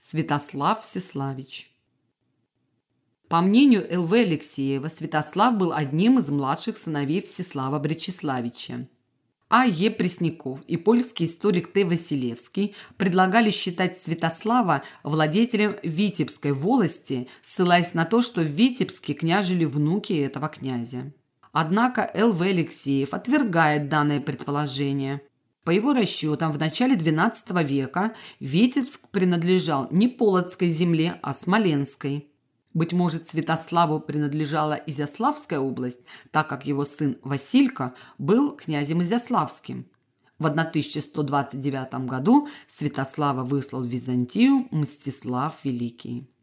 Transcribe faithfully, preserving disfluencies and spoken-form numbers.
Святослав Всеславич. По мнению Л В Алексеева, Святослав был одним из младших сыновей Всеслава Бречеславича. А Е Пресняков и польский историк Т Василевский предлагали считать Святослава владетелем Витебской волости, ссылаясь на то, что в Витебске княжили внуки этого князя. Однако Л В Алексеев отвергает данное предположение. По его расчетам, в начале двенадцатого века Витебск принадлежал не Полоцкой земле, а Смоленской. Быть может, Святославу принадлежала Изяславская область, так как его сын Василько был князем Изяславским. В тысяча сто двадцать девятом году Святослава выслал в Византию Мстислав Великий.